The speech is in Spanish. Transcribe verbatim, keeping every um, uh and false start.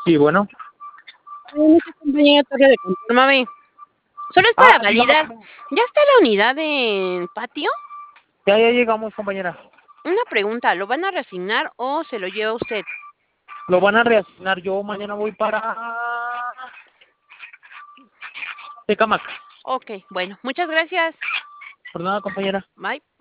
Sí, bueno. Ay, compañera, torre de control, mami. Solo es Ah, para validar, dígame. ¿ya está la unidad en patio? Ya, ya llegamos, compañera. Una pregunta, ¿lo van a reasignar o se lo lleva usted? Lo van a reasignar. Yo mañana voy para Tecamac. Okey, bueno, muchas gracias. Por nada, compañera. Bye.